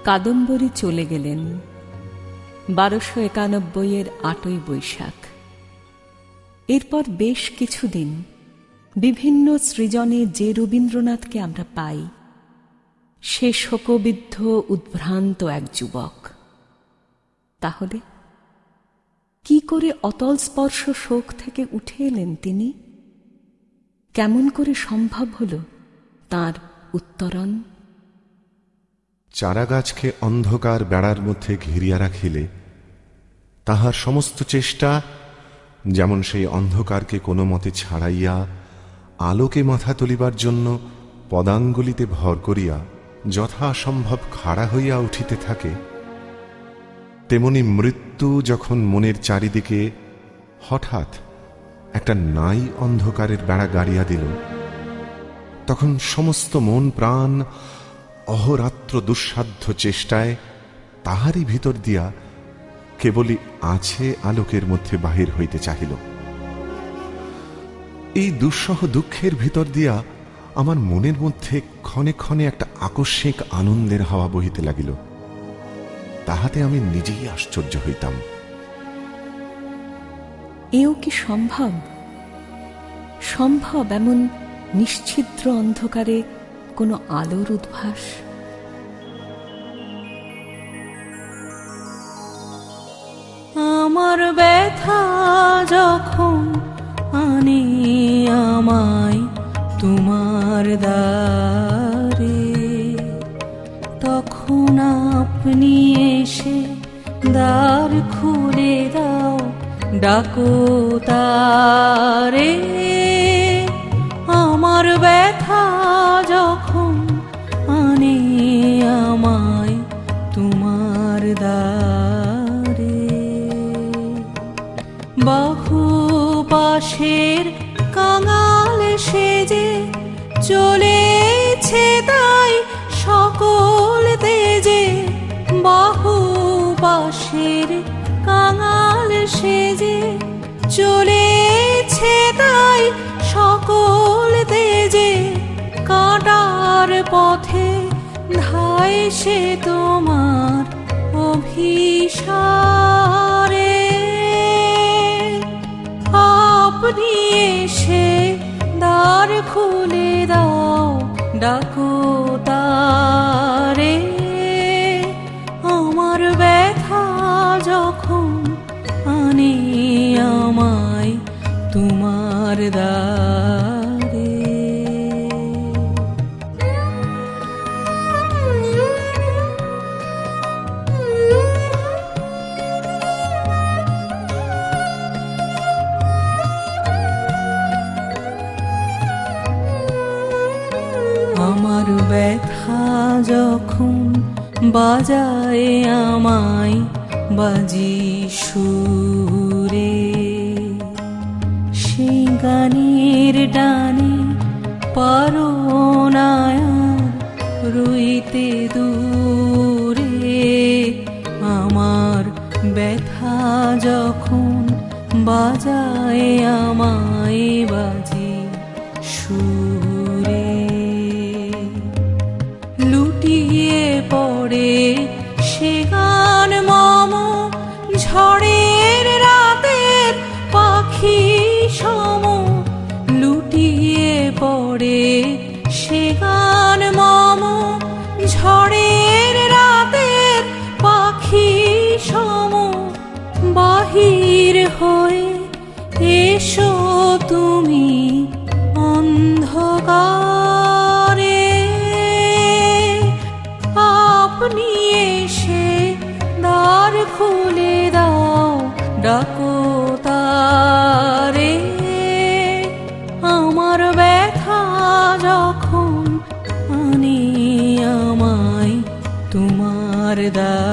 কাদম্বরী চলে গেলেন 1291 8ই বৈশাখ। এরপর বেশ কিছুদিন বিভিন্ন সৃজনে যে রবীন্দ্রনাথকে আমরা পাই, সে শোকবিদ্ধ উদ্ভ্রান্ত এক যুবক। তাহলে কি করে অতল স্পর্শ শোক থেকে উঠে এলেন তিনি? কেমন করে সম্ভব হল তাঁর উত্তরণ? চারাগাছকে অন্ধকার বেড়ার মধ্যে ঘিরিয়া রাখিলে তাহার সমস্ত চেষ্টা যেমন সেই অন্ধকারকে কোনো মতে ছাড়াইয়া আলোকে মাথা তুলিবার জন্য পদাঙ্গুলিতে ভর করিয়া যথাসম্ভব খাড়া হইয়া উঠিতে থাকে, তেমনি মৃত্যু যখন মনের চারিদিকে হঠাৎ একটা নাই অন্ধকারের বেড়া গাড়িয়া দিল, তখন সমস্ত মন প্রাণ অহরাত্র দুঃসাধ্য চেষ্টায় তাহারই ভিতর দিয়া কেবলই আছে আলোকের মধ্যে বাহির হইতে চাহিল। এই দুঃসহ দুঃখের ভিতর দিয়া আমার মনের মধ্যে ক্ষণে ক্ষণে একটা আকস্মিক আনন্দের হাওয়া বহিতে লাগিল। তাহাতে আমি নিজেই আশ্চর্য হইতাম। এও কি সম্ভব? সম্ভব এমন নিশ্ছিদ্র অন্ধকারে কোনো আলোর উদ্ভাস? আমার ব্যথা যখন আনে আমায় তোমার দ্বারে, তখন আপনি এসে দ্বার খুলে দাও, ডাকো তারে। আমার ব্যথা যখন আনে আমায় তোমার দ্বারে, বাহু পাশের কাঙাল সেজে চলেছে তাই সকল তেজে, বাহু পাশের কাঙাল সেজে চলেছে তাই সকল তেজে, কাঁটার পথে ধায় সে তোমার অভিসারে, আপনি এসে দ্বার খুলে দাও, ডাকো তারে। আমার ব্যথা যখন আনে আমায় তোমার দ্বারে। আমার ব্যথা যখন বাজায় আমায় বাজি সুরে, সেই গানের ডানে পারো না আর রইতে দূরে। আমার ব্যথা যখন বাজায় আমায় বাজি সুরে, লুটিয়ে পড়ে সে গান মম ঝড়ের রাতের পাখি সম, লুটিয়ে পড়ে সে গান মম ঝড়ের রাতের পাখি সম। বাহির হয়ে এসো তুমি অন্ধকারে, আপনি এসে দ্বার খুলে দাও, ডাকো তারে। আমার ব্যথা যখন আনে আমায় তোমার দ্বারে।